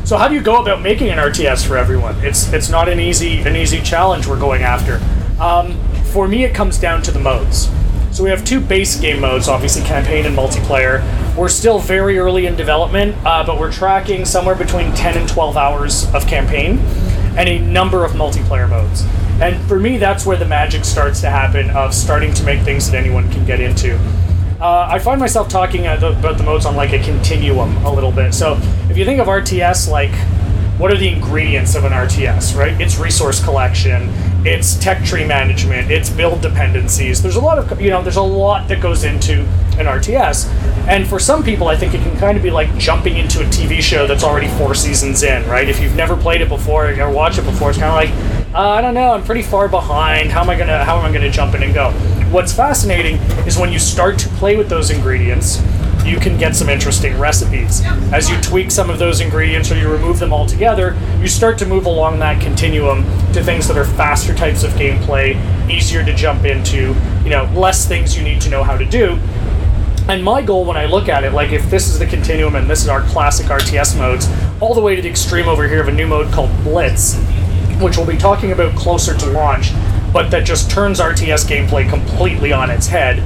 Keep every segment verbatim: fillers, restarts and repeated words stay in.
So how do you go about making an R T S for everyone? It's it's not an easy an easy challenge we're going after. Um, for me, it comes down to the modes. So we have two base game modes, obviously campaign and multiplayer. We're still very early in development, uh, but we're tracking somewhere between ten and twelve hours of campaign and a number of multiplayer modes. And for me, that's where the magic starts to happen of starting to make things that anyone can get into. Uh, I find myself talking about the modes on like a continuum a little bit. So if you think of R T S, like what are the ingredients of an R T S, right? It's resource collection, it's tech tree management, it's build dependencies. There's a lot of, you know, there's a lot that goes into an R T S. And for some people, I think it can kind of be like jumping into a T V show that's already four seasons in, right? If you've never played it before or watched it before, it's kind of like, uh, I don't know, I'm pretty far behind. How am I gonna, how am I gonna jump in and go? What's fascinating is when you start to play with those ingredients, you can get some interesting recipes. As you tweak some of those ingredients or you remove them altogether, you start to move along that continuum to things that are faster types of gameplay, easier to jump into, you know, less things you need to know how to do. And my goal when I look at it, like if this is the continuum and this is our classic R T S modes, all the way to the extreme over here of a new mode called Blitz, which we'll be talking about closer to launch, but that just turns R T S gameplay completely on its head.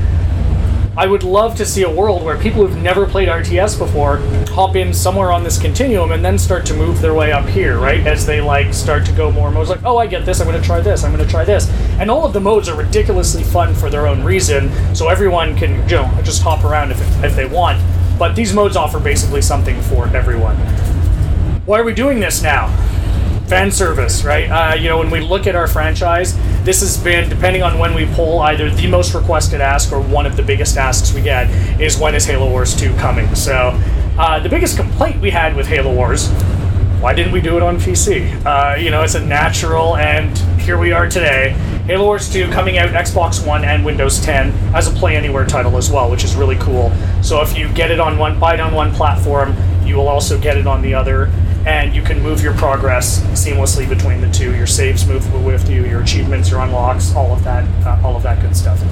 I would love to see a world where people who've never played R T S before hop in somewhere on this continuum and then start to move their way up here, right? As they like start to go more modes, like, oh, I get this, I'm going to try this, I'm going to try this. And all of the modes are ridiculously fun for their own reason, so everyone can, you know, just hop around if, if they want. But these modes offer basically something for everyone. Why are we doing this now? Fan service, right? Uh, you know, when we look at our franchise, this has been, depending on when we poll, either the most requested ask or one of the biggest asks we get is when is Halo Wars two coming? So uh, the biggest complaint we had with Halo Wars, why didn't we do it on P C? Uh, you know, it's a natural, and here we are today. Halo Wars two coming out Xbox One and Windows ten as a Play Anywhere title as well, which is really cool. So if you get it on one, buy it on one platform, you will also get it on the other. And you can move your progress seamlessly between the two. Your saves move with you, your achievements, your unlocks, all of that, uh, all of that good stuff.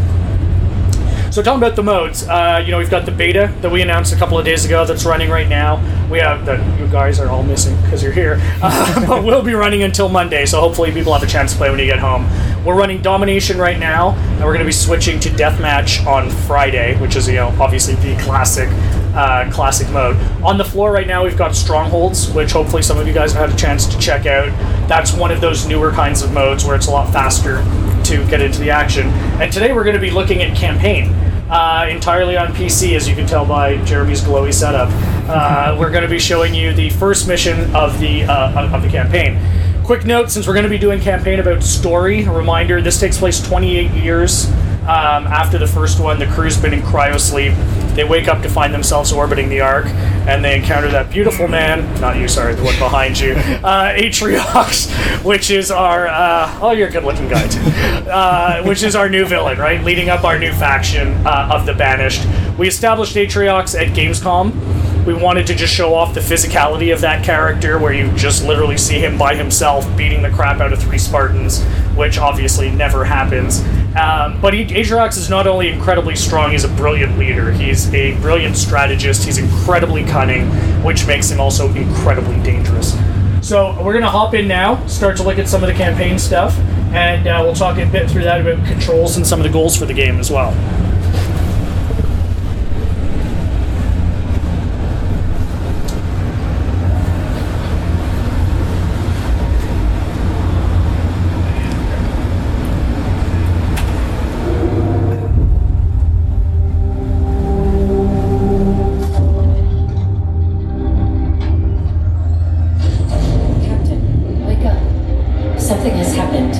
So talking about the modes, uh, you know, we've got the beta that we announced a couple of days ago that's running right now. We have, that you guys are all missing because you're here, uh, but we'll be running until Monday, so hopefully people have a chance to play when you get home. We're running Domination right now, and we're going to be switching to Deathmatch on Friday, which is, you know, obviously the classic uh, classic mode. On the floor right now, we've got Strongholds, which hopefully some of you guys have had a chance to check out. That's one of those newer kinds of modes where it's a lot faster to get into the action. And today we're going to be looking at Campaign, uh, entirely on P C, as you can tell by Jeremy's glowy setup. Uh, we're going to be showing you the first mission of the uh, of the campaign. Quick note, since we're going to be doing Campaign about story, a reminder, this takes place twenty-eight years um, after the first one. The crew's been in cryosleep. They wake up to find themselves orbiting the Ark, and they encounter that beautiful man, not you, sorry, the one behind you, uh, Atriox, which is our, uh, oh, you're a good-looking guy, too, uh, which is our new villain, right, leading up our new faction uh, of the Banished. We established Atriox at Gamescom. We wanted to just show off the physicality of that character, where you just literally see him by himself beating the crap out of three Spartans, which obviously never happens. Um, but Atriox is not only incredibly strong, he's a brilliant leader. He's a brilliant strategist. He's incredibly cunning, which makes him also incredibly dangerous. So we're going to hop in now, start to look at some of the campaign stuff, and uh, we'll talk a bit through that about controls and some of the goals for the game as well. Something has happened.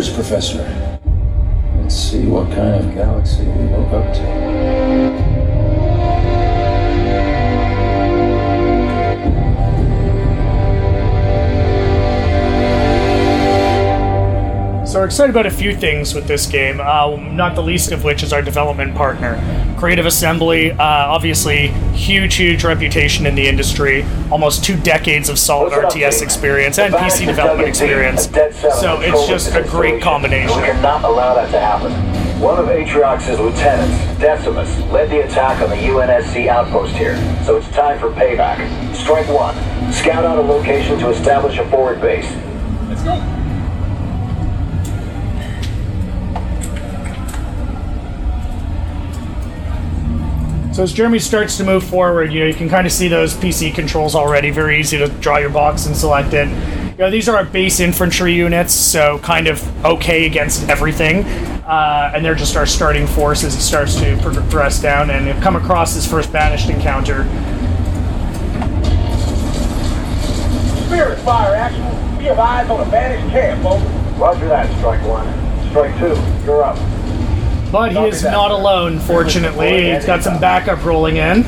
Cheers, Professor. Let's see what kind of galaxy we woke up to. So we're excited about a few things with this game, uh, not the least of which is our development partner. Creative Assembly, uh, obviously huge, huge reputation in the industry, almost two decades of solid R T S experience and P C development experience, so it's just a great combination. We cannot allow that to happen. One of Atriox's lieutenants, Decimus, led the attack on the U N S C outpost here, so it's time for payback. Strike one. Scout out a location to establish a forward base. Let's go. So as Jeremy starts to move forward, you know, you can kind of see those P C controls already. Very easy to draw your box and select it. You know, these are our base infantry units, so kind of okay against everything. Uh, and they're just our starting force as he starts to progress down and have come across his first banished encounter. Spirit fire, actual. We have eyes on a banished camp, folks. Roger that, Strike one. Strike two, you're up. But he is not alone, fortunately. He's got some backup rolling in.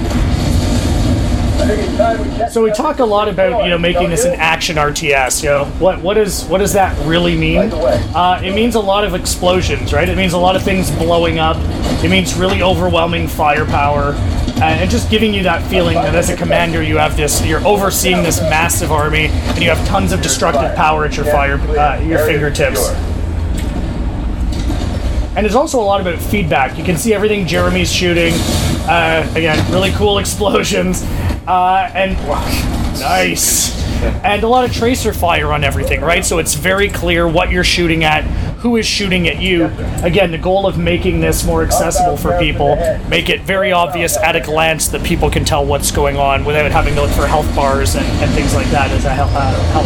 So we talk a lot about, you know, making this an action R T S. You know, what what is what does that really mean? Uh, it means a lot of explosions, right? It means a lot of things blowing up. It means really overwhelming firepower, uh, and just giving you that feeling that as a commander you have this, you're overseeing this massive army, and you have tons of destructive power at your fire, uh, your fingertips. And there's also a lot about feedback. You can see everything Jeremy's shooting. Uh, again, really cool explosions. Uh, and wow, nice. And a lot of tracer fire on everything, right? So it's very clear what you're shooting at, who is shooting at you. Again, the goal of making this more accessible for people, make it very obvious at a glance that people can tell what's going on without having to look for health bars and, and things like that as a help. Uh,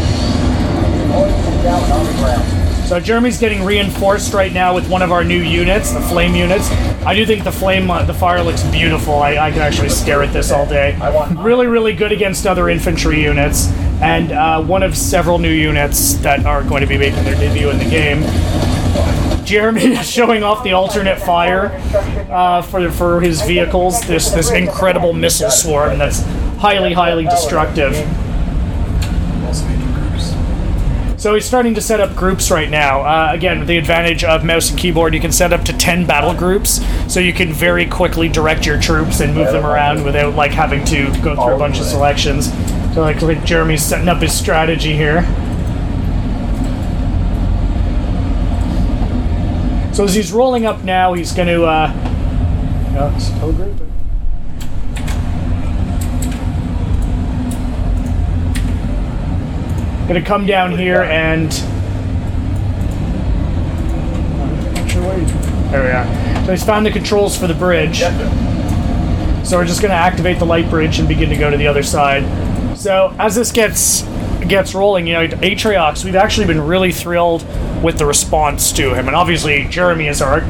help. So Jeremy's getting reinforced right now with one of our new units, the flame units. I do think the flame, uh, the fire looks beautiful. I, I can actually stare at this all day. Really, really good against other infantry units, and uh, one of several new units that are going to be making their debut in the game. Jeremy is showing off the alternate fire uh, for for his vehicles. This this incredible missile swarm that's highly, highly destructive. So he's starting to set up groups right now. Uh, again, with the advantage of mouse and keyboard, you can set up to ten battle groups, so you can very quickly direct your troops and move them around without like having to go through a bunch of selections. So like, like Jeremy's setting up his strategy here. So as he's rolling up now, he's going to... Uh, no, still grouping. Gonna come down here and there we are. So he's found the controls for the bridge. So we're just gonna activate the light bridge and begin to go to the other side. So as this gets gets rolling, you know, Atriox, we've actually been really thrilled with the response to him, and obviously Jeremy is our.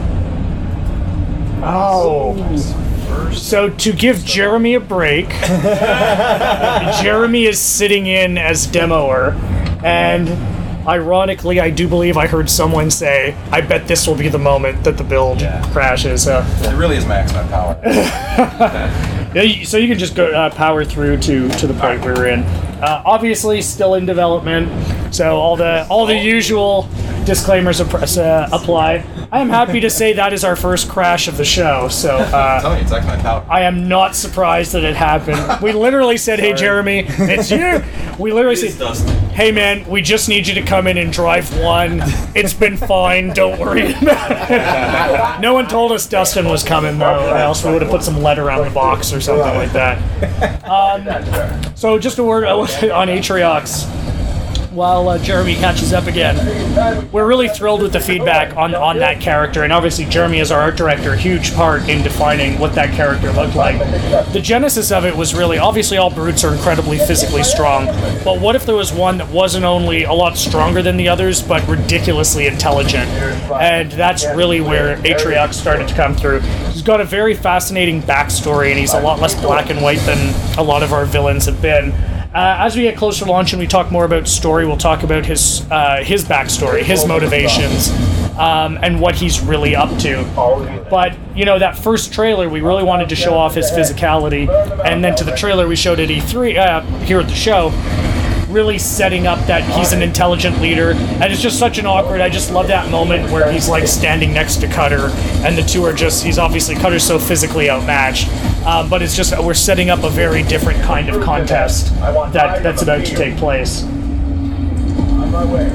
Oh. So to give Jeremy a break, Jeremy is sitting in as demoer, and ironically, I do believe I heard someone say, I bet this will be the moment that the build yeah. crashes. Uh, it really is maxing out power. Yeah, so you can just go uh, power through to, to the point we're in. Uh, obviously, still in development, so all the all the usual disclaimers uh, apply. I am happy to say that is our first crash of the show, so uh, I'm telling you, it's like my power. I am not surprised that it happened. We literally said, hey Jeremy, it's you. We literally said, Dustin. Hey man, we just need you to come in and drive one. It's been fine, don't worry about it. No one told us Dustin was coming though, or else we would have put some lead around the box or something like that. Um, so just a word on Atriox. While uh, Jeremy catches up again, we're really thrilled with the feedback on, on that character, and obviously Jeremy as our art director, a huge part in defining what that character looked like. The genesis of it was really, obviously all brutes are incredibly physically strong, but what if there was one that wasn't only a lot stronger than the others, but ridiculously intelligent? And that's really where Atriox started to come through. He's got a very fascinating backstory, and he's a lot less black and white than a lot of our villains have been. Uh, as we get closer to launch and we talk more about story, we'll talk about his uh, his backstory, his motivations, um, and what he's really up to. But, you know, that first trailer, we really wanted to show off his physicality, and then to the trailer we showed at E three, uh, here at the show, really setting up that he's an intelligent leader, and it's just such an awkward, I just love that moment where he's like standing next to Cutter, and the two are just, he's obviously, Cutter's so physically outmatched, um, but it's just, we're setting up a very different kind of contest that, that's about to take place. On my way.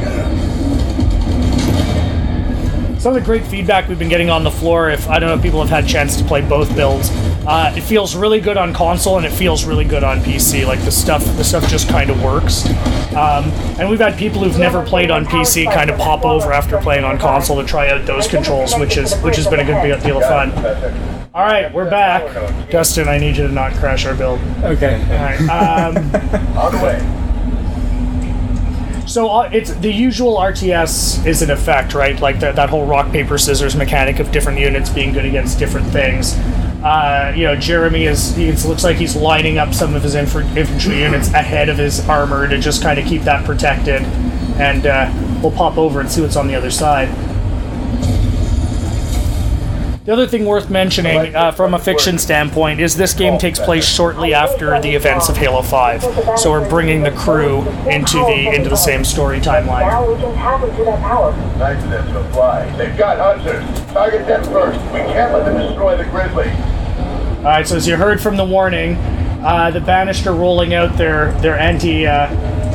Some of the great feedback we've been getting on the floor, if I don't know if people have had a chance to play both builds, uh, it feels really good on console and it feels really good on P C. Like the stuff, the stuff just kind of works. Um, and we've had people who've never played on P C kind of pop over after playing on console to try out those controls, which is which has been a good deal of fun. All right, we're back. Dustin, I need you to not crash our build. Okay. All right. Um, On the way. So uh, it's the usual R T S is in effect, right? Like the, that whole rock paper scissors mechanic of different units being good against different things. Uh, you know, Jeremy is. It looks like he's lining up some of his inf- infantry units ahead of his armor to just kind of keep that protected. And uh, we'll pop over and see what's on the other side. The other thing worth mentioning, uh, from a fiction standpoint, is this game takes place shortly after the events of Halo five. So we're bringing the crew into the into the same story timeline. Now we can tap into that power. Nice of them to fly. They've got hunters. Target them first. We can't let them destroy the Grizzly. All right, so as you heard from the warning, uh, the Banished are rolling out their their anti uh,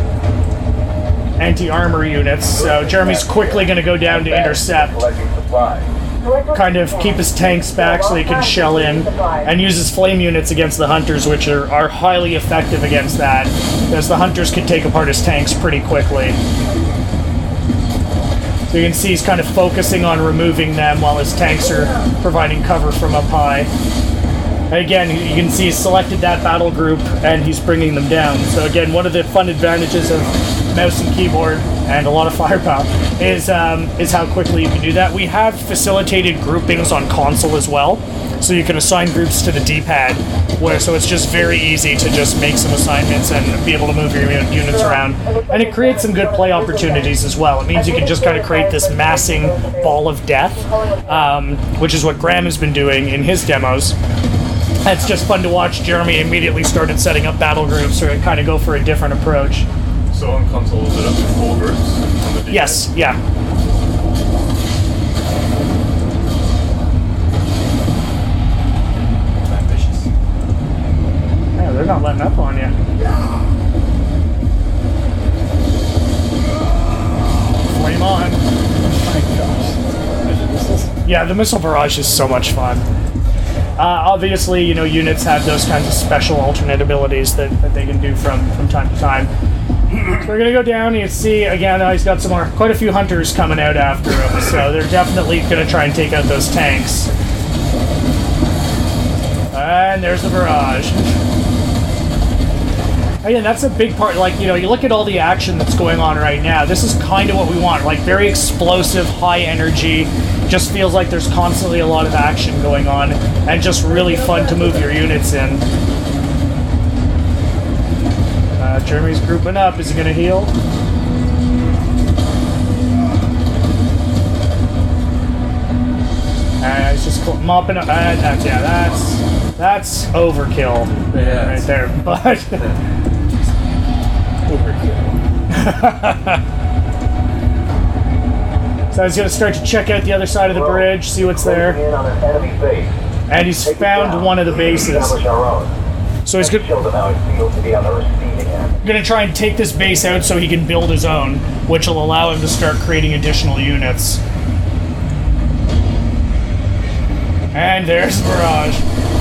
anti armor units. So Jeremy's quickly going to go down to intercept. Collecting supplies. Kind of keep his tanks back so he can shell in, and use his flame units against the hunters, which are, are highly effective against that, because the hunters can take apart his tanks pretty quickly. So you can see he's kind of focusing on removing them while his tanks are providing cover from up high. And again, you can see he's selected that battle group and he's bringing them down. So again, one of the fun advantages of mouse and keyboard and a lot of firepower is um, is how quickly you can do that. We have facilitated groupings on console as well, so you can assign groups to the D-pad, where so it's just very easy to just make some assignments and be able to move your units around. And it creates some good play opportunities as well. It means you can just kind of create this massing ball of death, um, which is what Graham has been doing in his demos. It's just fun to watch. Jeremy immediately started setting up battle groups or kind of go for a different approach. So on console, is it up to four groups? On the D-pad? Yes, yeah. Ambitious. Yeah, they're not letting up on you. Flame on. Oh my gosh. Yeah, the missile barrage is so much fun. Uh, obviously, you know, units have those kinds of special alternate abilities that, that they can do from, from time to time. So we're gonna go down and you see, again, uh, he's got some more, quite a few hunters coming out after him, so they're definitely gonna try and take out those tanks. And there's the barrage. Again, that's a big part, like, you know, you look at all the action that's going on right now, this is kind of what we want, like very explosive, high energy, just feels like there's constantly a lot of action going on, and just really fun to move your units in. Uh, Jeremy's grouping up, is he gonna heal? Uh, he's just cl- mopping up, uh, that's, yeah, that's, that's overkill Yeah, right there, but... So he's going to start to check out the other side of the bridge, see what's there. In on an enemy base. And he's Take it found down. one of the bases. Establish our own. So he's Let's going show them how it feels to be on the receiving end. to try and take this base out so he can build his own, which will allow him to start creating additional units. And there's the barrage.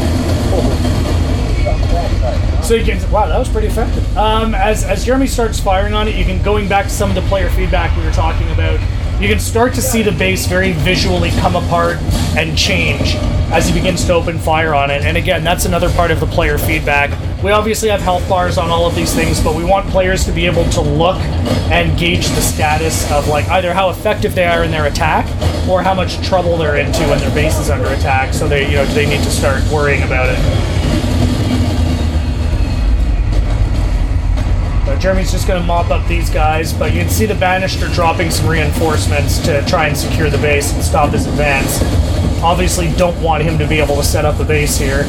So you can, wow, that was pretty effective. Um, as, as Jeremy starts firing on it, you can, going back to some of the player feedback we were talking about, you can start to see the base very visually come apart and change as he begins to open fire on it. And again, that's another part of the player feedback. We obviously have health bars on all of these things, but we want players to be able to look and gauge the status of, like, either how effective they are in their attack or how much trouble they're into when their base is under attack. So they, you know, they need to start worrying about it. Jeremy's just going to mop up these guys, but you can see the Banisher dropping some reinforcements to try and secure the base and stop his advance. Obviously don't want him to be able to set up a base here.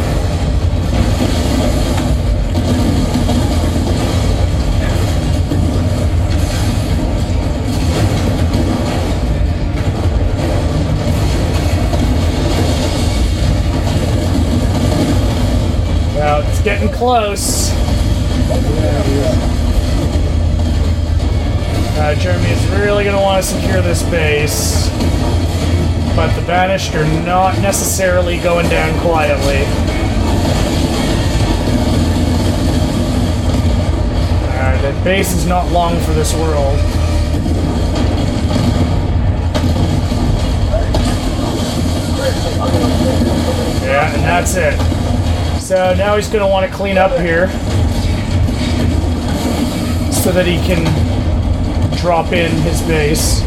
Well, it's getting close. Uh, Jeremy is really going to want to secure this base, but the Banished are not necessarily going down quietly. Uh, that base is not long for this world. Yeah, and that's it. So now he's going to want to clean up here so that he can drop in his base.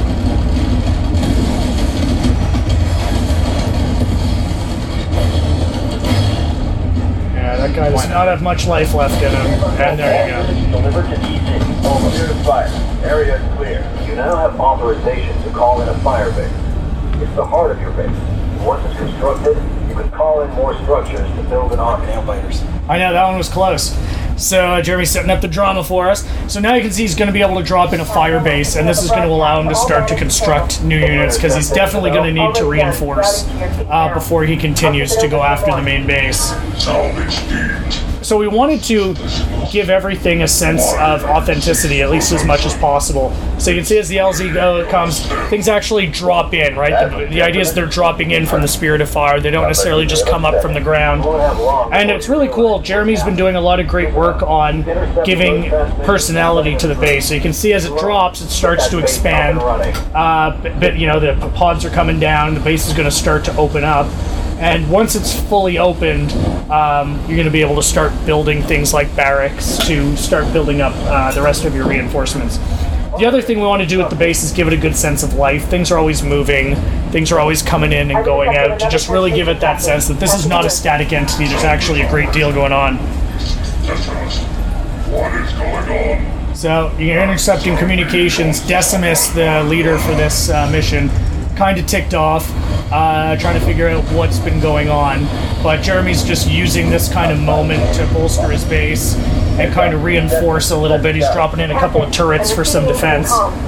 Yeah, that guy does not have much life left in him. And there you go. Delivered to D C. Over here to fire. Area is clear. You now have authorization to call in a fire base. It's the heart of your base. Once it's constructed, you can call in more structures to build an army. Nail biters. I know, that one was close. So uh, Jeremy's setting up the drama for us. So now you can see he's going to be able to drop in a fire base, and this is going to allow him to start to construct new units, because he's definitely going to need to reinforce uh, before he continues to go after the main base. So we wanted to give everything a sense of authenticity, at least as much as possible. So you can see as the L Z go comes, things actually drop in, right? The, the idea is they're dropping in from the Spirit of Fire. They don't necessarily just come up from the ground. And it's really cool. Jeremy's been doing a lot of great work on giving personality to the base. So you can see as it drops, it starts to expand. Uh, but, you know, the pods are coming down. The base is going to start to open up. And once it's fully opened, um, you're going to be able to start building things like barracks to start building up uh, the rest of your reinforcements. The other thing we want to do with the base is give it a good sense of life. Things are always moving. Things are always coming in and going out, to just really give it that sense that this is not a static entity. There's actually a great deal going on. What is going on? So you're intercepting communications. Decimus, the leader for this uh, mission, kind of ticked off, uh, trying to figure out what's been going on. But Jeremy's just using this kind of moment to bolster his base and kind of reinforce a little bit. He's dropping in a couple of turrets for some defense.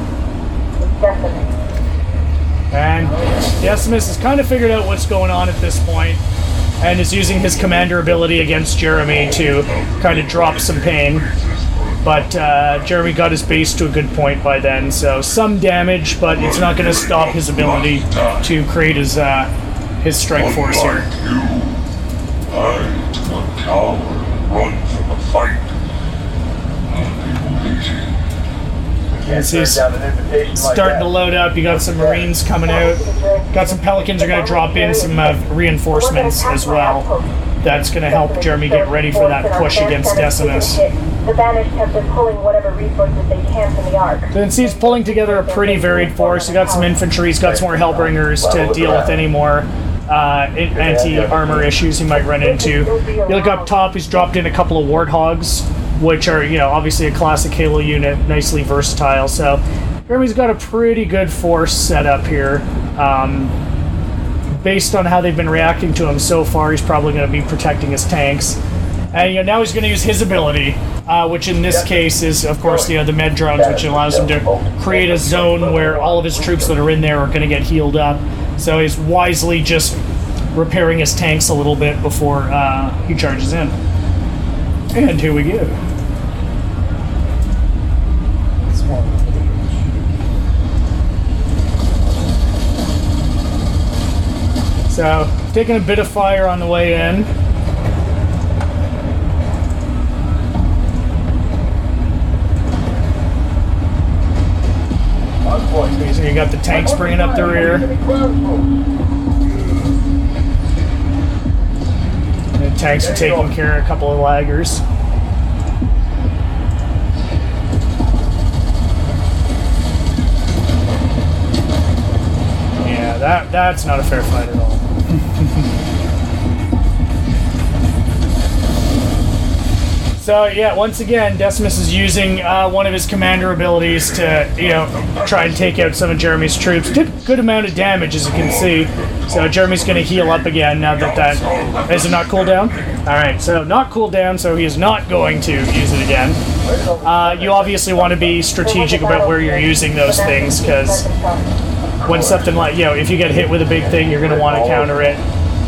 And Decimus has kind of figured out what's going on at this point and is using his commander ability against Jeremy to kind of drop some pain. But uh, Jeremy got his base to a good point by then, so some damage, but it's not going to stop his ability to create his uh, his strike force here. I, a coward, run from the fight. And so he's starting to load up. You got some Marines coming out. Got some Pelicans are going to drop in some uh, reinforcements as well. That's going to help Jeremy get ready for that push against Decimus. The Banished have been pulling whatever resources they can from the Ark. So you can see he's pulling together a pretty varied force. He got some infantry, he's got some more Hellbringers to deal with any more uh, anti-armor issues he might run into. You look up top, he's dropped in a couple of Warthogs, which are, you know, obviously a classic Halo unit, nicely versatile. So Jeremy's got a pretty good force set up here. Um, based on how they've been reacting to him so far, he's probably going to be protecting his tanks. And you know, now he's going to use his ability, uh, which in this case is, of course, you know, the med drones, which allows him to create a zone where all of his troops that are in there are going to get healed up. So he's wisely just repairing his tanks a little bit before uh, he charges in. And here we go. So, taking a bit of fire on the way in. Okay, so you got the tanks bringing up the rear. And the tanks are taking care of a couple of laggers. Yeah, that that's not a fair fight at all. So yeah, once again, Decimus is using uh, one of his commander abilities to, you know, try and take out some of Jeremy's troops. Did a good amount of damage, as you can see. So Jeremy's going to heal up again now that that... Is it not cooldown? Alright, so not cooldown, so he is not going to use it again. Uh, you obviously want to be strategic about where you're using those things, because when something like, you know, if you get hit with a big thing, you're going to want to counter it.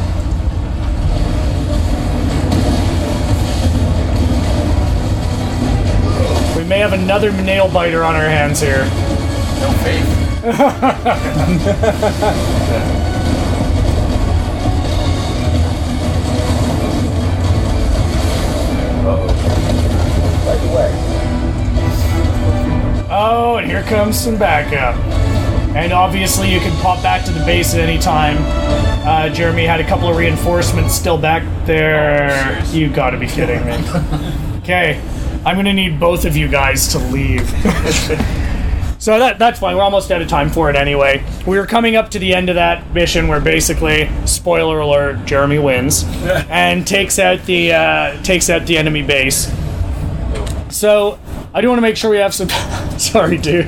We may have another nail biter on our hands here. No faith. Oh, and here comes some backup. And obviously you can pop back to the base at any time. Uh, Jeremy had a couple of reinforcements still back there. You gotta be kidding me. Okay, I'm gonna need both of you guys to leave. So that that's fine, we're almost out of time for it anyway. We were coming up to the end of that mission where basically, spoiler alert, Jeremy wins. And takes out the, uh, takes out the enemy base. So, I do want to make sure we have some... Sorry, dude.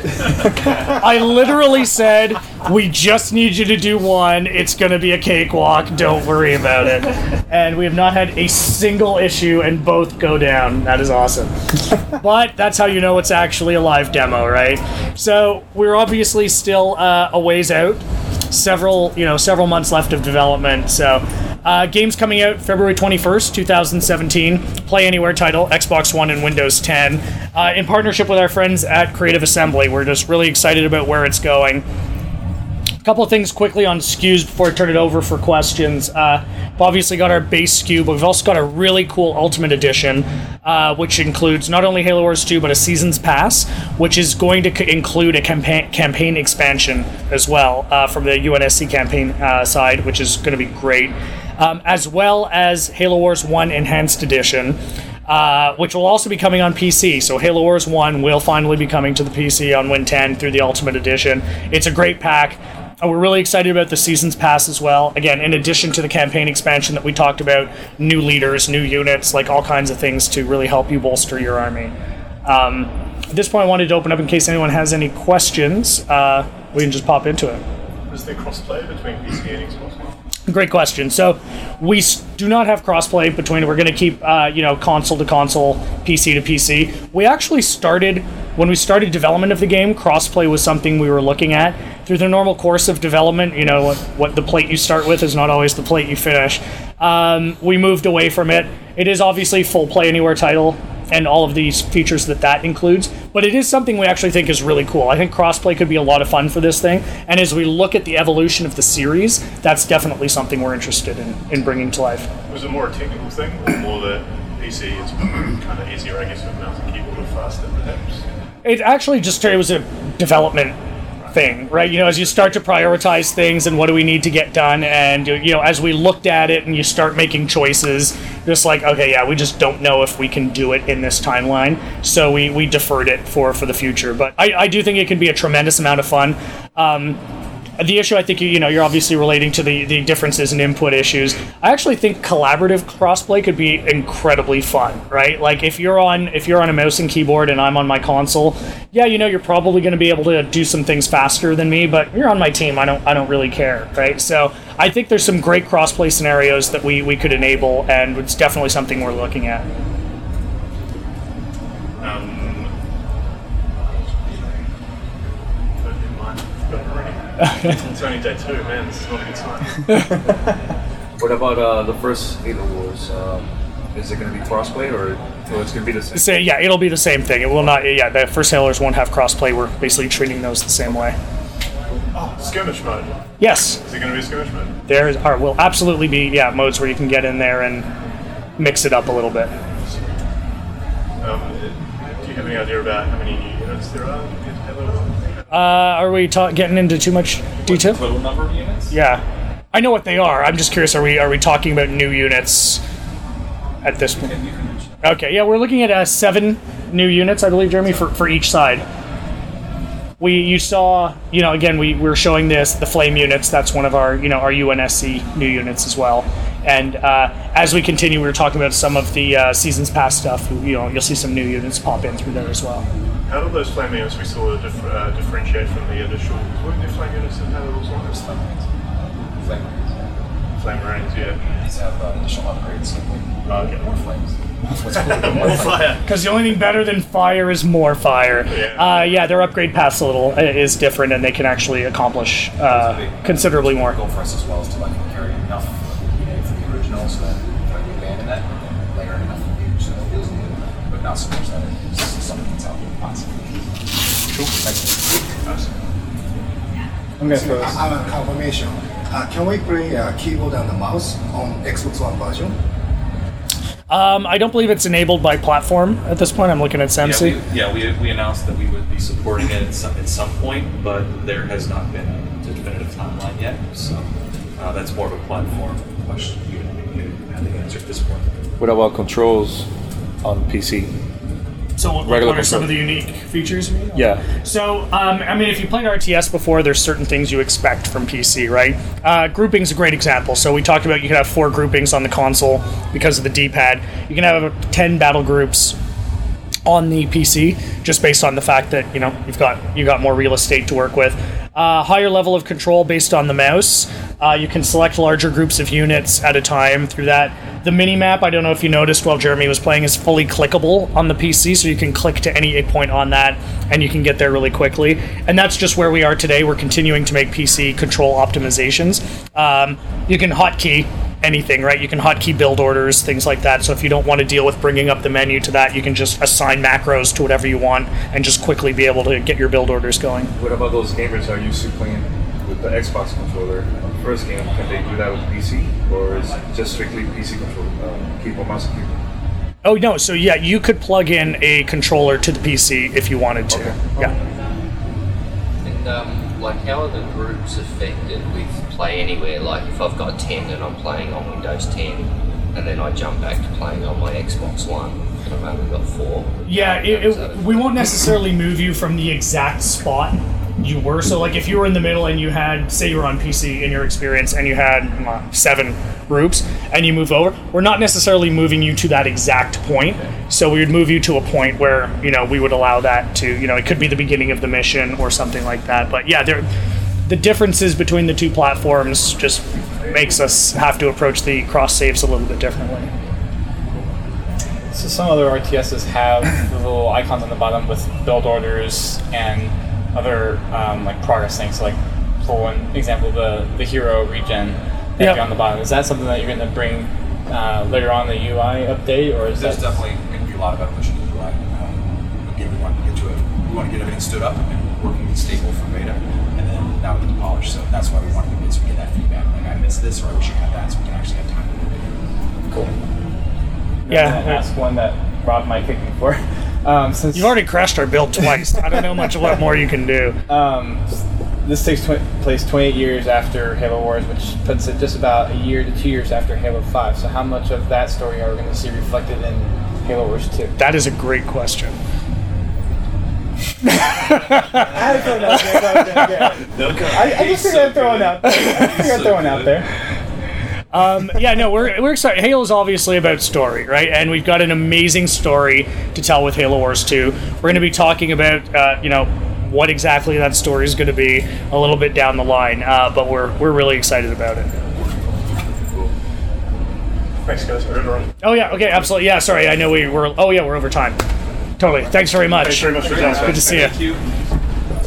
I literally said, we just need you to do one. It's going to be a cakewalk. Don't worry about it. And we have not had a single issue and both go down. That is awesome. But that's how you know it's actually a live demo, right? So, we're obviously still uh, a ways out. Several, you know, several months left of development, so... Uh, game's coming out February twenty-first, twenty seventeen. Play Anywhere title, Xbox One and Windows ten. Uh, in partnership with our friends at Creative Assembly. We're just really excited about where it's going. A couple of things quickly on S K Us before I turn it over for questions. Uh, we've obviously got our base S K U, but we've also got a really cool Ultimate Edition, uh, which includes not only Halo Wars two, but a Seasons Pass, which is going to c- include a campaign, campaign expansion as well uh, from the U N S C campaign uh, side, which is going to be great. Um, as well as Halo Wars one Enhanced Edition, uh, which will also be coming on P C. So Halo Wars one will finally be coming to the P C on Win ten through the Ultimate Edition. It's a great pack. And we're really excited about the Seasons Pass as well. Again, in addition to the campaign expansion that we talked about, new leaders, new units, like all kinds of things to really help you bolster your army. Um, at this point, I wanted to open up in case anyone has any questions. Uh, we can just pop into it. Is there crossplay between P C and Xbox One? Great question. So we do not have crossplay between. We're going to keep, uh, you know, console to console, P C to P C. We actually started when we started development of the game. Crossplay was something we were looking at through the normal course of development. You know, what, what the plate you start with is not always the plate you finish. Um, we moved away from it. It is obviously full Play Anywhere title and all of these features that that includes, but it is something we actually think is really cool. I think crossplay could be a lot of fun for this thing, and as we look at the evolution of the series, that's definitely something we're interested in, in bringing to life. Was it more a technical thing, or more that P C is kind of easier, I guess, with mouse and keyboard or faster, perhaps? It actually just, it was a development thing, right? You know, as you start to prioritize things and what do we need to get done, and, you know, as we looked at it and you start making choices, just like, okay, yeah, we just don't know if we can do it in this timeline, so we, we deferred it for, for the future. But I, I do think it can be a tremendous amount of fun. Um, the issue, I think, you know, you're obviously relating to the, the differences in input issues. I actually think collaborative crossplay could be incredibly fun, right? Like, if you're on if you're on a mouse and keyboard and I'm on my console, yeah, you know, you're probably going to be able to do some things faster than me, but you're on my team. I don't I don't really care, right? So I think there's some great crossplay scenarios that we, we could enable, and it's definitely something we're looking at. Um, it's only day two, man. This is not a good sign. What about uh, the first Halo Wars? Um, is it going to be crossplay, or, or it's going to be the same? So, yeah, it'll be the same thing. It will not. Yeah, the first Halos won't have crossplay. We're basically treating those the same way. Oh, skirmish mode. Yes. Is it going to be a skirmish mode? There is, are, will absolutely be, yeah, modes where you can get in there and mix it up a little bit. Um, do you have any idea about how many new units there are in Halo? Uh, are we ta- getting into too much detail? Total number of units? Yeah, I know what they are. I'm just curious. Are we are we talking about new units at this point? Okay, yeah, we're looking at uh, seven new units, I believe, Jeremy, for, for each side. We you saw, you know, again, we, we were showing this the flame units. That's one of our, you know, our U N S C new units as well. And uh, as we continue, we were talking about some of the uh, seasons past stuff. You know, you'll see some new units pop in through there as well. How do those flame units we saw dif- uh, differentiate from the initial? Weren't there flame units that had those on? Flame rings. Flame rings. Flame rings, yeah. These have uh, additional upgrades, so Oh, okay. more flames. What's cool? More fire. Because the only thing better than fire is more fire. Yeah. Uh, yeah, their upgrade paths a little uh, is different, and they can actually accomplish uh, considerably more. Goal for us as well is to like carry enough you know, for the original, so that when we abandon that, we can layer enough new, so that it feels new, but not so much that it's something that's out there constantly. Cool. Thanks. I'm gonna throw this. I'm a confirmation. Uh, can we play uh, keyboard and the mouse on Xbox One version? Um, I don't believe it's enabled by platform at this point. I'm looking at Samsy. Yeah, we, yeah we, we announced that we would be supporting it at some, at some point, but there has not been a definitive timeline yet. So uh, that's more of a platform question. You don't have the answer at this point. What about controls on P C? So what, what Regular are some control. of the unique features? You mean? Yeah. So, um, I mean, if you played R T S before, there's certain things you expect from P C, right? Uh, grouping's a great example. So we talked about you can have four groupings on the console because of the D-pad. You can have ten battle groups on the P C just based on the fact that, you know, you've got you got more real estate to work with. Uh, higher level of control based on the mouse. Uh, you can select larger groups of units at a time through that. The mini-map, I don't know if you noticed while Jeremy was playing, is fully clickable on the P C, so you can click to any point on that, and you can get there really quickly. And that's just where we are today. We're continuing to make P C control optimizations. Um, you can hotkey anything, right? You can hotkey build orders, things like that. So if you don't want to deal with bringing up the menu to that, you can just assign macros to whatever you want and just quickly be able to get your build orders going. What about those gamers who are used to playing with the Xbox controller on the first game? Can they do that with P C? Or is it just strictly P C control, uh, keyboard, mouse, and keyboard? Oh, no. So, yeah, you could plug in a controller to the P C if you wanted to. Okay. Yeah. And, um, like, how are the groups affected with Play Anywhere? Like, if I've got ten and I'm playing on Windows ten, and then I jump back to playing on my Xbox One, and I've only got four. Yeah, it, it, we won't necessarily move you from the exact spot you were. So, like, if you were in the middle and you had, say you were on P C in your experience, and you had uh, seven groups, and you move over, we're not necessarily moving you to that exact point. So we would move you to a point where, you know, we would allow that to, you know, it could be the beginning of the mission or something like that. But yeah, there, the differences between the two platforms just makes us have to approach the cross saves a little bit differently. So some other R T Ss have the little icons on the bottom with build orders and other um, like progress things. So like for one example, the the hero regen that Yep. on the bottom. Is that something that you're going to bring uh, later on in the U I update, or is There's that definitely going to be a lot of evolution to the U I. Um, again, we want to get to it. We want to get everything stood up and working and stable for beta, and then now we get to polish. So that's why we want to do it, so we get that feedback. Like I missed this, or I wish you had that, so we can actually have time to do it. Cool. Yeah. I'll ask one that Rob might kick me for. Um, since You've already crashed our build twice. I don't know much of what more you can do. Um, this takes tw- place twenty-eight years after Halo Wars, which puts it just about a year to two years after Halo five. So how much of that story are we going to see reflected in Halo Wars two? That is a great question. I I just figured I'd throw one out there. I figured I'd throw one out there. Um, yeah, no, we're we're excited. Halo's obviously about story, right? And we've got an amazing story to tell with Halo Wars two. We're going to be talking about, uh, you know, what exactly that story is going to be a little bit down the line, uh, but we're we're really excited about it. Thanks, guys. We're over. Oh yeah, okay, absolutely. Yeah, sorry, I know we were. Oh yeah, we're over time. Totally. Thanks very much. Thanks very much for your time. Good to see you. Thank you.